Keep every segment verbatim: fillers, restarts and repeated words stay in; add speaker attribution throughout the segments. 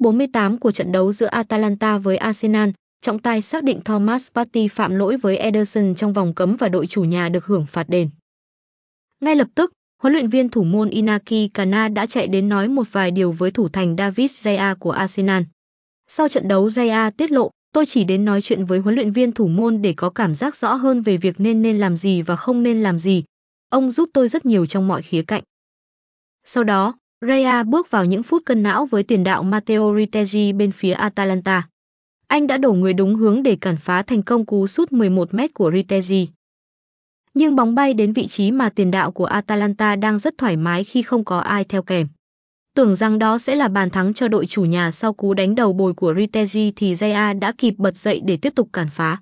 Speaker 1: bốn mươi tám của trận đấu giữa Atalanta với Arsenal, trọng tài xác định Thomas Partey phạm lỗi với Ederson trong vòng cấm và đội chủ nhà được hưởng phạt đền. Ngay lập tức, huấn luyện viên thủ môn Inaki Kana đã chạy đến nói một vài điều với thủ thành David Raya của Arsenal. Sau trận đấu, Raya tiết lộ, tôi chỉ đến nói chuyện với huấn luyện viên thủ môn để có cảm giác rõ hơn về việc nên nên làm gì và không nên làm gì. Ông giúp tôi rất nhiều trong mọi khía cạnh. Sau đó, Raya bước vào những phút cân não với tiền đạo Matteo Retegui bên phía Atalanta. Anh đã đổ người đúng hướng để cản phá thành công cú sút mười một mét của Retegui. Nhưng bóng bay đến vị trí mà tiền đạo của Atalanta đang rất thoải mái khi không có ai theo kèm. Tưởng rằng đó sẽ là bàn thắng cho đội chủ nhà sau cú đánh đầu bồi của Retegui thì Raya đã kịp bật dậy để tiếp tục cản phá.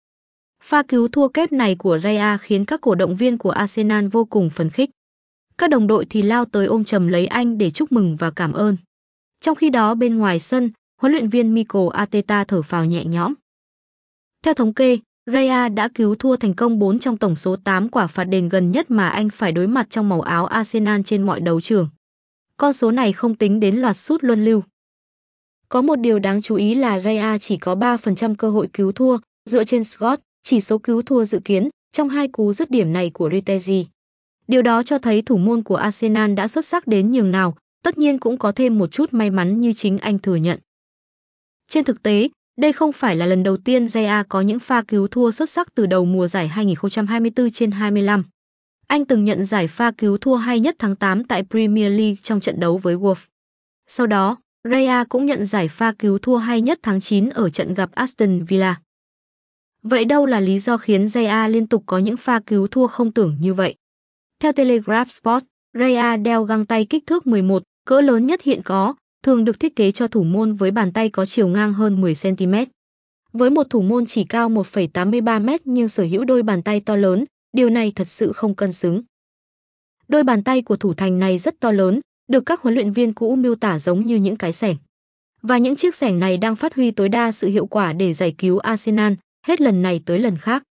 Speaker 1: Pha cứu thua kép này của Raya khiến các cổ động viên của Arsenal vô cùng phấn khích. Các đồng đội thì lao tới ôm chầm lấy anh để chúc mừng và cảm ơn. Trong khi đó bên ngoài sân, huấn luyện viên Mikel Arteta thở phào nhẹ nhõm. Theo thống kê, Raya đã cứu thua thành công bốn trong tổng số tám quả phạt đền gần nhất mà anh phải đối mặt trong màu áo Arsenal trên mọi đấu trường. Con số này không tính đến loạt sút luân lưu. Có một điều đáng chú ý là Raya chỉ có ba phần trăm cơ hội cứu thua, dựa trên ét giê o tê, chỉ số cứu thua dự kiến, trong hai cú dứt điểm này của Retegui. Điều đó cho thấy thủ môn của Arsenal đã xuất sắc đến nhường nào, tất nhiên cũng có thêm một chút may mắn như chính anh thừa nhận. Trên thực tế, đây không phải là lần đầu tiên Raya có những pha cứu thua xuất sắc từ đầu mùa giải hai nghìn không trăm hai mươi tư trên hai mươi lăm. Anh từng nhận giải pha cứu thua hay nhất tháng tám tại Premier League trong trận đấu với Wolves. Sau đó, Raya cũng nhận giải pha cứu thua hay nhất tháng chín ở trận gặp Aston Villa. Vậy đâu là lý do khiến Raya liên tục có những pha cứu thua không tưởng như vậy? Theo Telegraph Sport, Raya đeo găng tay kích thước mười một, cỡ lớn nhất hiện có, thường được thiết kế cho thủ môn với bàn tay có chiều ngang hơn mười xăng ti mét. Với một thủ môn chỉ cao một phẩy tám mươi ba mét nhưng sở hữu đôi bàn tay to lớn, điều này thật sự không cân xứng. Đôi bàn tay của thủ thành này rất to lớn, được các huấn luyện viên cũ miêu tả giống như những cái xẻng. Và những chiếc xẻng này đang phát huy tối đa sự hiệu quả để giải cứu Arsenal, hết lần này tới lần khác.